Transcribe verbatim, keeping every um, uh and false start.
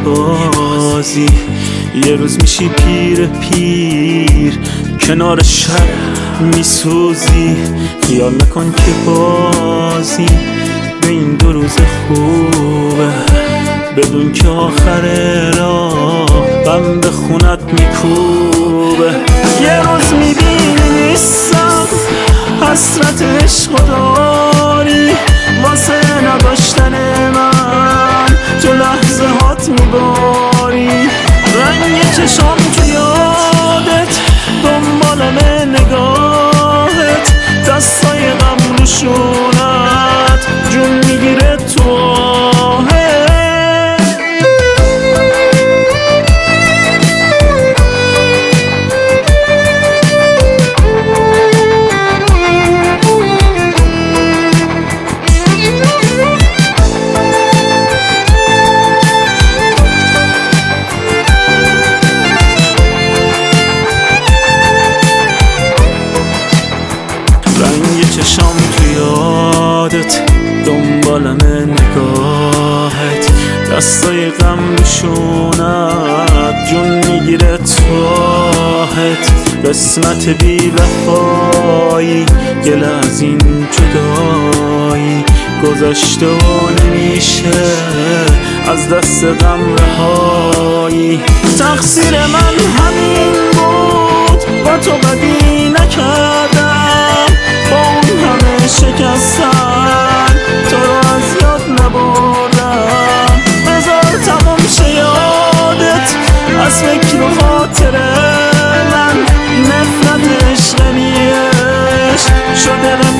بازی. یه روز میشی پیر پیر کنار شب میسوزی. خیال نکن که بازی به این دو روز خوبه، بدون که آخر راه غم به خونت میکوبه. یه روز میبینی نیستم، حسرت عشق داری واسه نداشتن من، تو لحظه هات میباری. رنگ چشام تو یادت، دنبالم نگاهت، دستای غم روشونت جون میگیره تو آهت. چشام تو یادت، دنبالم نگاهت، دستای غم نشونت جون میگیره تاهت. قسمت بی وفایی گل از این جدایی، گذشته و نمیشه از دست غم رهایی. تقصیر من همین بود، با تو بدی نکردم، با اون همه شکستن تو رو از یاد نبردم. بذار تمام شه یادت از فکر و خاطر من، نفرت عشق نیش شده